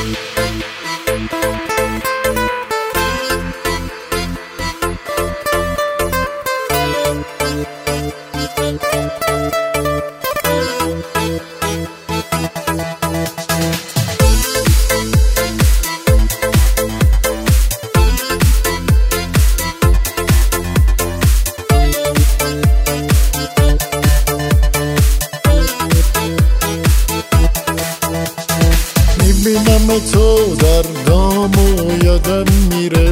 میبینم تو در نام و یادم میره،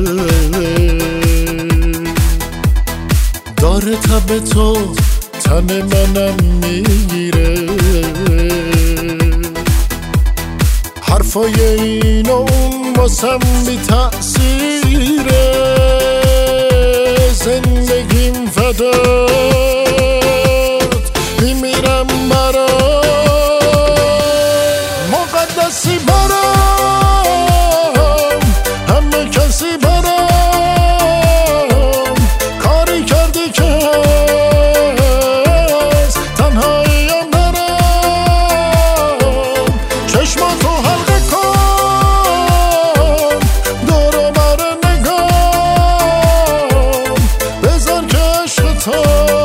داره تب تو تن منم میگیره، حرفای این و اون واسم بی تأثیره، زندگیم فدات میمیرم برات، مقدسی برام، همه کسی برام، کاری کردی که از تنهاییم برام، چشماتو حلقه کن، دور و بر نگام، بذار که عشق تو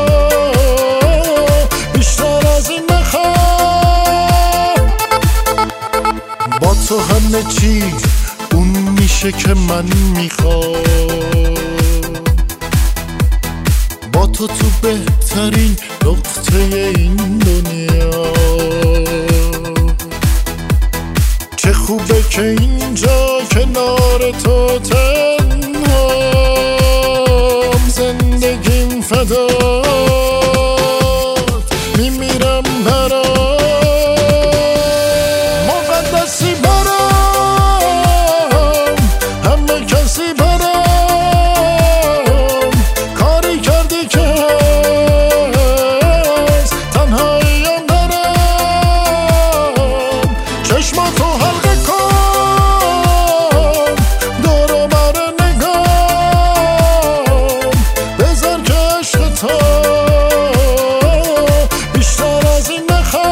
بیشتر از این نخوام. با تو همه چی اون میشه که من میخوام، با تو بهترین نقطه این دنیا، چه خوبه که اینجا کنار تو تنهام، زندگیم فدات میمیرم برات، مقدسی برام، همه کسی برام، کاری کردی که از تنهاییم برام، چشماتو حلقه کن، دور و بر نگام، بذار که عشق تو بیشتر از این نخوام.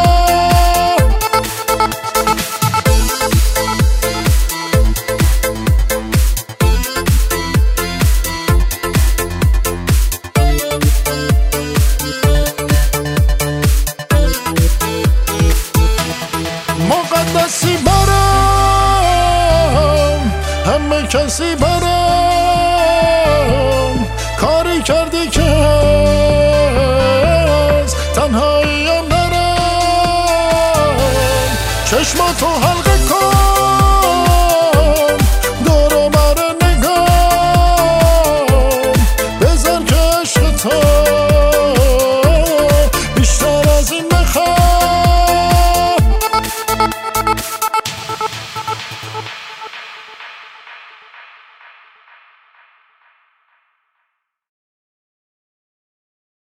مقدسی برام، همه کسی برام، کاری کردی که از تنهاییم برام، چشماتو حلقه